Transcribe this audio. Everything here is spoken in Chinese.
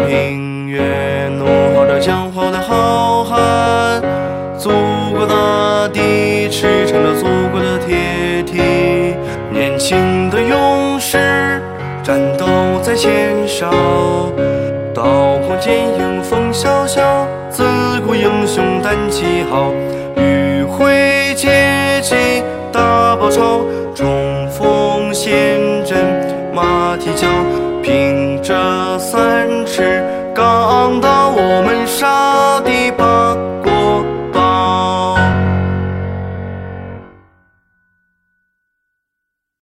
平原怒号着江河的浩瀚，祖国大地驰骋着祖国的铁蹄，年轻的勇士战斗在前哨，刀光剑影风萧萧，自古英雄胆气豪，迂回阶级大包抄，冲锋陷阵马蹄脚，凭着三尺钢刀